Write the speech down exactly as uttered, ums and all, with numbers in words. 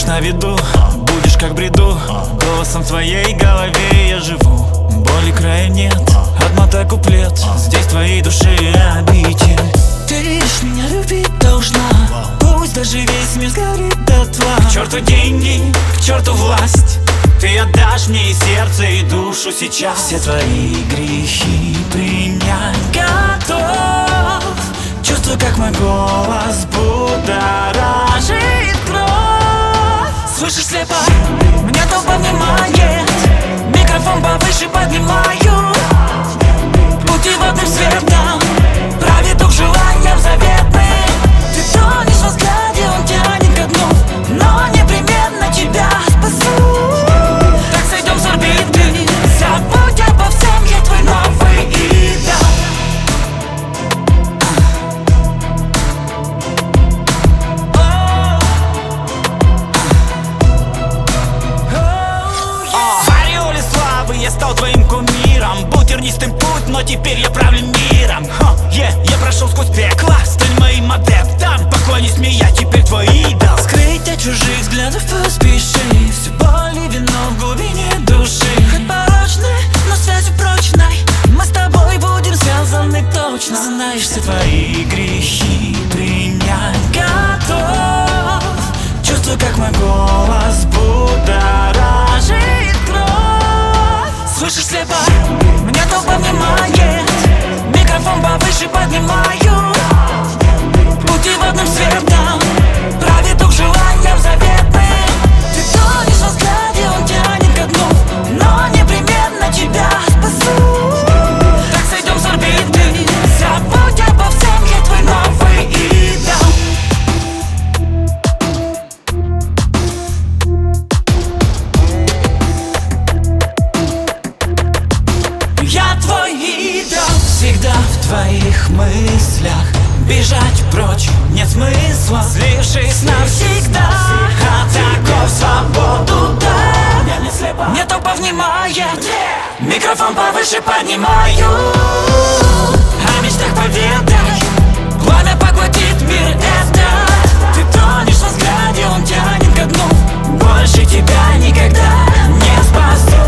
на виду, будешь как бреду. Голосом в твоей голове я живу. Боли края нет, отмотай куплет. Здесь твоей души обитель. Ты лишь меня любить должна, пусть даже весь мир сгорит дотла. К черту деньги, к черту власть, ты отдашь мне и сердце, и душу сейчас. Все твои грехи принять готов. Чувствую, как мой голос будоражит кровь. Слышишь, слепо, меня толпа внимает. Микрофон повыше поднимаю. Пути водным светом, правит дух желанием заветным. Ты тонешь во взгляде, он тянет ко дну, но непременно тебя спасу. Так сойдем с орбиты, забудь обо всем, я твой новый идол. Я стал твоим кумиром, был тернистым путь, но теперь я правлю миром. Ха, yeah, я прошел сквозь пекло, стань моим адептом. Поклонись мне, я теперь твой идол. Скрыть от чужих взглядов поспеши, все боли вино в глубине души. Хоть порочны, но связью прочной, мы с тобой будем связаны точно. Знаешь, все твои грехи принять готов. Чувствую, как мой голос будоражит кровь. Слышишь, слепо, меня толпа внимает. Микрофон повыше поднимаю. Пути водным светом, правит дух желанием заветным. Ты тонешь во взгляде, он тянет ко дну, но непременно тебя спасу. Так сойдем с орбиты, забудь обо всем, я твой новый идол. Я твой идол. Всегда в твоих мыслях, бежать прочь нет смысла. Слившись навсегда, а таков свободу да. Я не слепа, Мне толпа внимает. Микрофон повыше поднимаю. о мечтах поведай. Пламя поглотит мир этот. Ты тонешь во взгляде, он тянет ко дну. Больше тебя никогда не спасу.